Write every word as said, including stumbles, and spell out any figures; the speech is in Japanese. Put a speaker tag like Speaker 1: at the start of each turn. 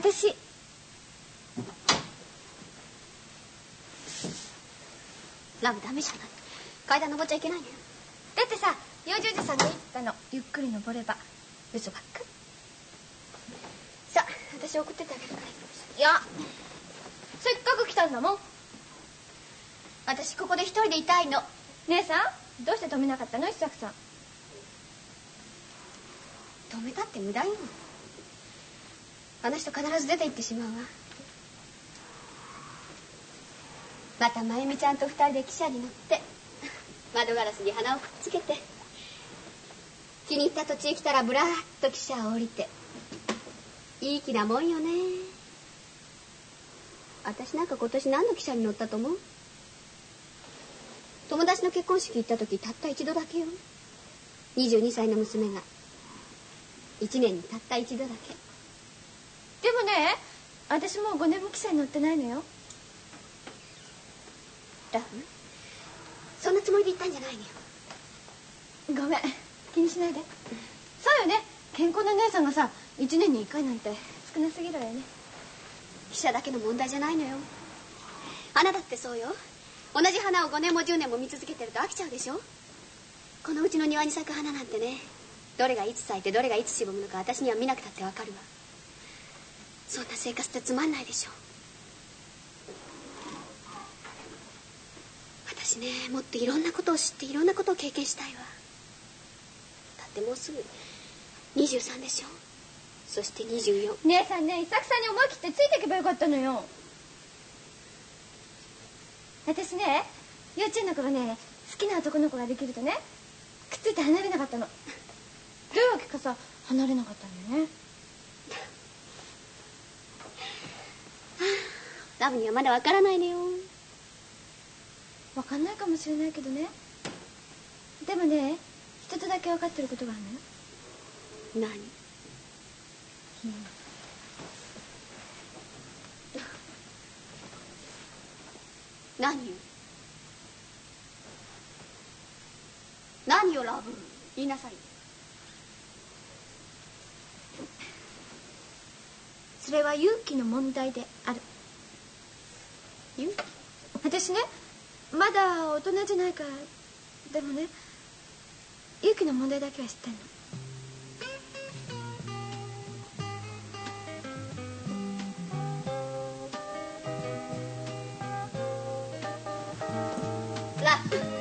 Speaker 1: 私
Speaker 2: ラブダメじゃない。階段登っちゃいけないのよ。
Speaker 1: だってさ、養生所さんが言ってたの、ゆっくり登れば。嘘ばっかり。さあ、私送ってってあげるから。いや、せっかく来たんだもん。
Speaker 2: 私ここで一人でいたいの。
Speaker 1: 姉さん、どうして止めなかったの、石作さん。
Speaker 2: 止めたって無駄よ。あの人必ず出て行ってしまうわ。またまゆみちゃんと二人で汽車に乗って窓ガラスに鼻をくっつけて、気に入った土地へ来たらぶらーっと汽車を降りて、いい気なもんよね。私なんか今年何の汽車に乗ったと思う？友達の結婚式行った時たった一度だけよ。にじゅうにさいの娘が一年にたった一度だけ。
Speaker 1: でもね、私もうごねんも汽車に乗ってないのよ。
Speaker 2: ラブ、そんなつもりで言ったんじゃないのよ。
Speaker 1: ごめん、気にしないで。そうよね、健康な姉さんがさいちねんにいっかいなんて少なすぎるわよね。
Speaker 2: 汽車だけの問題じゃないのよ。花だってそうよ。同じ花をごねんもじゅうねんも見続けてると飽きちゃうでしょ。このうちの庭に咲く花なんてね、どれがいつ咲いてどれがいつしぼむのか私には見なくたってわかるわ。そんな生活ってつまんないでしょ。私ね、もっといろんなことを知っていろんなことを経験したいわ。だってもうすぐにじゅうさんでしょ。そしてにじゅうよん。
Speaker 1: 姉さんね、伊作さんに思い切ってついていけばよかったのよ。私ね、幼稚園の頃ね、好きな男の子ができるとね、くっついて離れなかったの。どういうわけかさ、離れなかったのよね。
Speaker 2: ラブにはまだわからないのよ。
Speaker 1: わかんないかもしれないけどね。でもね、一つだけ分かってることがあるのよ。
Speaker 2: 何？うん、何よ。何よラブ、言いなさい。
Speaker 1: それは勇気の問題である。
Speaker 2: 勇気？
Speaker 1: 私ね、まだ大人じゃないから。でもね、勇気の問題だけは知ってんの。
Speaker 2: ラブ